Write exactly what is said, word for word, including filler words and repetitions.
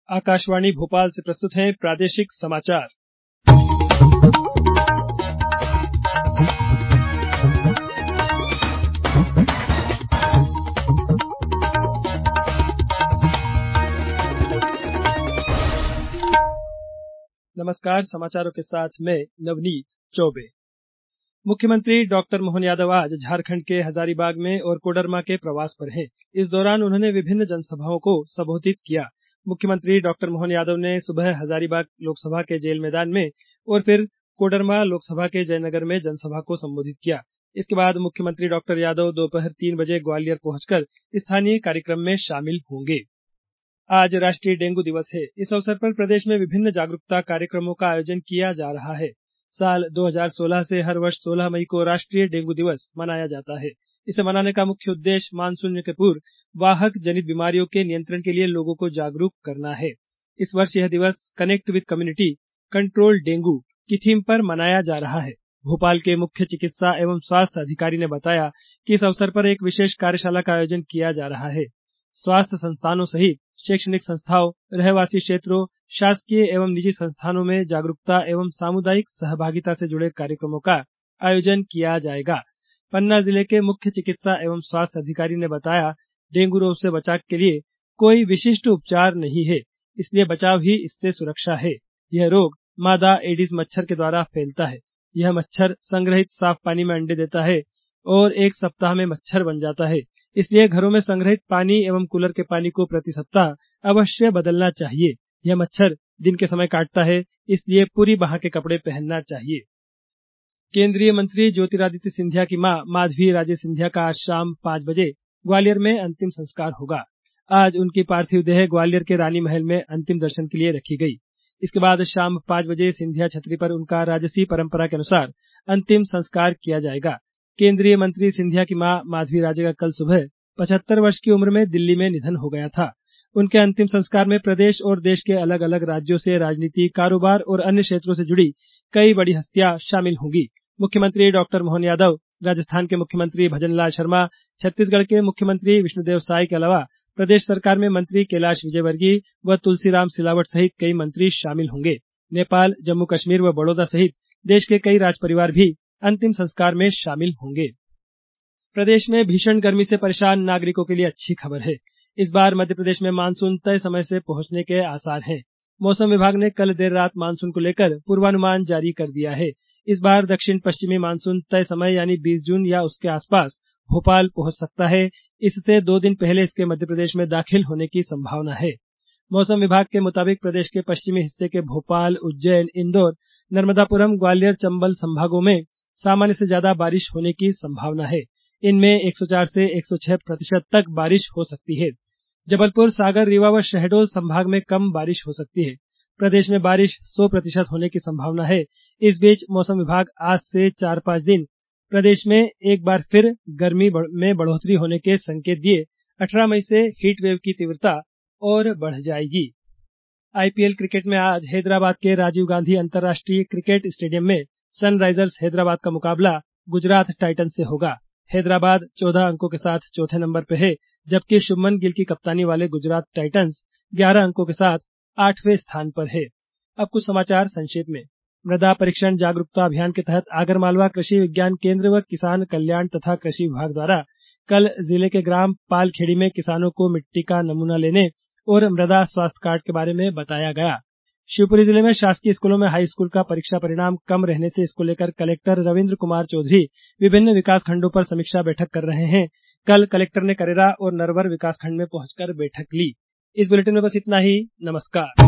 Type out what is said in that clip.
आकाशवाणी भोपाल से प्रस्तुत हैं प्रादेशिक समाचार। नमस्कार, समाचारों के साथ मैं नवनीत चौबे। मुख्यमंत्री डॉक्टर मोहन यादव आज झारखंड के हजारीबाग में और कोडरमा के प्रवास पर हैं। इस दौरान उन्होंने विभिन्न जनसभाओं को संबोधित किया। मुख्यमंत्री डॉक्टर मोहन यादव ने सुबह हजारीबाग लोकसभा के जेल मैदान में और फिर कोडरमा लोकसभा के जयनगर में जनसभा को संबोधित किया। इसके बाद मुख्यमंत्री डॉक्टर यादव दोपहर तीन बजे ग्वालियर पहुंचकर स्थानीय कार्यक्रम में शामिल होंगे। आज राष्ट्रीय डेंगू दिवस है। इस अवसर पर प्रदेश में विभिन्न जागरूकता कार्यक्रमों का आयोजन किया जा रहा है। साल दो हज़ार सोलह से हर वर्ष सोलह मई को राष्ट्रीय डेंगू दिवस मनाया जाता है। इसे मनाने का मुख्य उद्देश्य मानसून के पूर्व वाहक जनित बीमारियों के नियंत्रण के लिए लोगों को जागरूक करना है। इस वर्ष यह दिवस connect with community control dengue की थीम पर मनाया जा रहा है। भोपाल के मुख्य चिकित्सा एवं स्वास्थ्य अधिकारी ने बताया कि इस अवसर पर एक विशेष कार्यशाला का आयोजन किया जा रहा है। स्वास्थ्य संस्थानों सहित शैक्षणिक संस्थाओं, रहवासी क्षेत्रों, शासकीय एवं निजी संस्थानों में जागरूकता एवं सामुदायिक सहभागिता से जुड़े कार्यक्रमों का आयोजन किया जाएगा। पन्ना जिले के मुख्य चिकित्सा एवं स्वास्थ्य अधिकारी ने बताया, डेंगू रोग से बचाव के लिए कोई विशिष्ट उपचार नहीं है, इसलिए बचाव ही इससे सुरक्षा है। यह रोग मादा एडिस मच्छर के द्वारा फैलता है। यह मच्छर संग्रहित साफ पानी में अंडे देता है और एक सप्ताह में मच्छर बन जाता है। इसलिए घरों में संग्रहित पानी एवं कूलर के पानी को प्रति सप्ताह अवश्य बदलना चाहिए। यह मच्छर दिन के समय काटता है, इसलिए पूरी बाह के कपड़े पहनना चाहिए। केंद्रीय मंत्री ज्योतिरादित्य सिंधिया की मां माधवी राजे सिंधिया का आज शाम पांच बजे ग्वालियर में अंतिम संस्कार होगा। आज उनकी पार्थिव देह ग्वालियर के रानी महल में अंतिम दर्शन के लिए रखी गई। इसके बाद शाम पांच बजे सिंधिया छतरी पर उनका राजसी परंपरा के अनुसार अंतिम संस्कार किया जाएगा। केंद्रीय मंत्री सिंधिया की मां माधवी राजे का कल सुबह पचहत्तर वर्ष की उम्र में दिल्ली में निधन हो गया था। उनके अंतिम संस्कार में प्रदेश और देश के अलग अलग राज्यों से राजनीति, कारोबार और अन्य क्षेत्रों से जुड़ी कई बड़ी हस्तियां शामिल होंगी। मुख्यमंत्री डॉक्टर मोहन यादव, राजस्थान के मुख्यमंत्री भजनलाल शर्मा, छत्तीसगढ़ के मुख्यमंत्री विष्णुदेव साय के अलावा प्रदेश सरकार में मंत्री कैलाश विजयवर्गीय व तुलसीराम सिलावट सहित कई मंत्री शामिल होंगे। नेपाल, जम्मू कश्मीर व बड़ौदा सहित देश के कई राज परिवार भी अंतिम संस्कार में शामिल होंगे। प्रदेश में भीषण गर्मी से परेशान नागरिकों के लिए अच्छी खबर है। इस बार मध्य प्रदेश में मानसून तय समय से पहुंचने के आसार हैं। मौसम विभाग ने कल देर रात मानसून को लेकर पूर्वानुमान जारी कर दिया है। इस बार दक्षिण पश्चिमी मानसून तय समय यानी बीस जून या उसके आसपास भोपाल पहुंच सकता है। इससे दो दिन पहले इसके मध्य प्रदेश में दाखिल होने की संभावना है। मौसम विभाग के मुताबिक प्रदेश के पश्चिमी हिस्से के भोपाल, उज्जैन, इंदौर, नर्मदापुरम, ग्वालियर, चंबल संभागों में सामान्य से ज्यादा बारिश होने की संभावना है। इनमें एक सौ चार से एक सौ छह प्रतिशत तक बारिश हो सकती है। जबलपुर, सागर, रीवा व शहडोल संभाग में कम बारिश हो सकती है। प्रदेश में बारिश सौ प्रतिशत होने की संभावना है। इस बीच मौसम विभाग आज से चार पांच दिन प्रदेश में एक बार फिर गर्मी में बढ़ोतरी होने के संकेत दिए। अठारह मई से हीट वेव की तीव्रता और बढ़ जाएगी। आईपीएल क्रिकेट में आज हैदराबाद के राजीव गांधी अंतर्राष्ट्रीय क्रिकेट स्टेडियम में सनराइजर्स हैदराबाद का मुकाबला गुजरात टाइटंस से होगा। हैदराबाद चौदह अंकों के साथ चौथे नंबर पर है, जबकि शुभमन गिल की कप्तानी वाले गुजरात टाइटंस ग्यारह अंकों के साथ आठवें स्थान पर है। अब कुछ समाचार संक्षेप में। मृदा परीक्षण जागरूकता अभियान के तहत आगरमालवा कृषि विज्ञान केंद्र व किसान कल्याण तथा कृषि विभाग द्वारा कल जिले के ग्राम पालखेड़ी में किसानों को मिट्टी का नमूना लेने और मृदा स्वास्थ्य कार्ड के बारे में बताया गया। शिवपुरी जिले में शासकीय स्कूलों में हाई स्कूल का परीक्षा परिणाम कम रहने से इसको लेकर कलेक्टर रविन्द्र कुमार चौधरी विभिन्न विकासखंडों पर समीक्षा बैठक कर रहे हैं। कल कलेक्टर ने करेरा और नरवर विकासखंड में पहुंचकर बैठक ली। इस बुलेटिन में बस इतना ही। नमस्कार।